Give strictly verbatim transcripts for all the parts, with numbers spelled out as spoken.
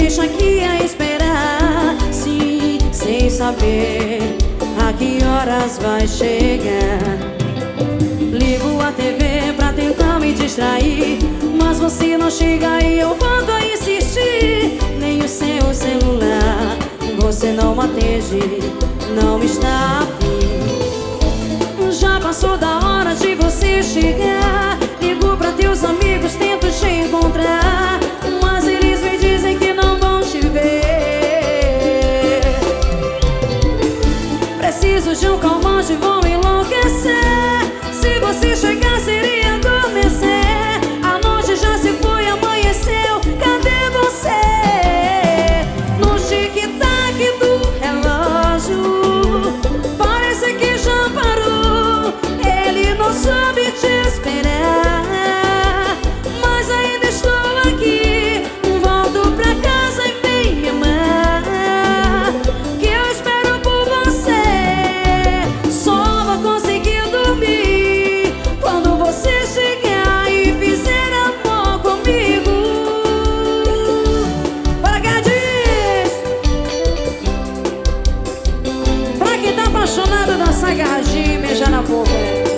deixa aqui a esperar, sim, sem saber a que horas vai chegar. Ligo a T V pra tentar me distrair, mas você não chega e eu volto a insistir. Nem o seu celular você não atende, não está afim. Já passou da hora de você chegar. Ligo pra teus amigos, tento te encontrar, mas eles me dizem que não vão te ver. Preciso de um calmante, vou enlouquecer. Se você chegar seria adormecer. A noite já se foi, amanheceu, cadê você? No tic-tac do relógio parece que já parou. Ele não soube te esperar, mas ainda estou aqui. Volto pra casa e vem me amar, que eu espero por você. Só vou conseguir dormir quando você chegar e fizer amor comigo. Para cá, diz! Pra quem tá apaixonado, dançar agarradinho e beijar na boca.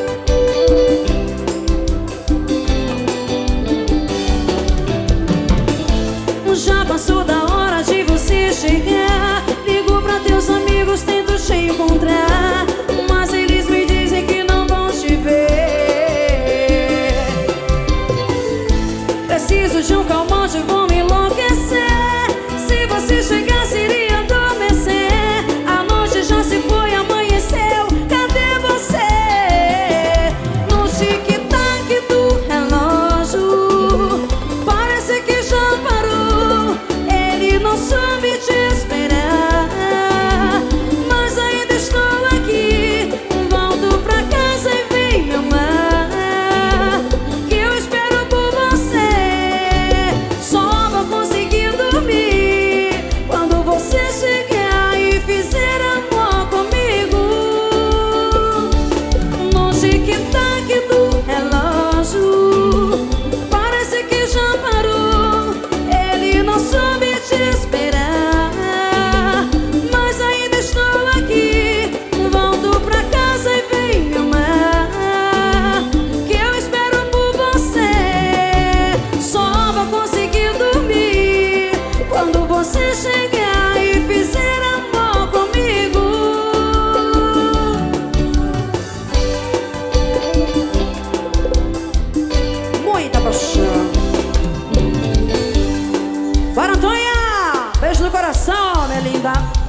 Já passou da hora de você chegar. Ligo pra teus amigos, tento te encontrar, mas eles me dizem que não vão te ver. Preciso de um calmante, vou me enlouquecer. Se você chegar seria adormecer. A noite já se foi, amanheceu, cadê você? No tic-tac do relógio parece que já parou. Ele não soube te esperar, mas ainda estou aqui. Volto pra casa e vem me amar, que eu espero por você. Só vou conseguir dormir quando você chegar e fizer amor comigo. No tic-tac do relógio parece que já parou. Ele não soube te esperar, mas ainda estou aqui. Volto pra casa e vem me amar, que eu espero por você. Só vou conseguir dormir quando você chegar e fizer amor comigo. Muita paixão. Bora, Antônia! Beijo no coração, minha linda.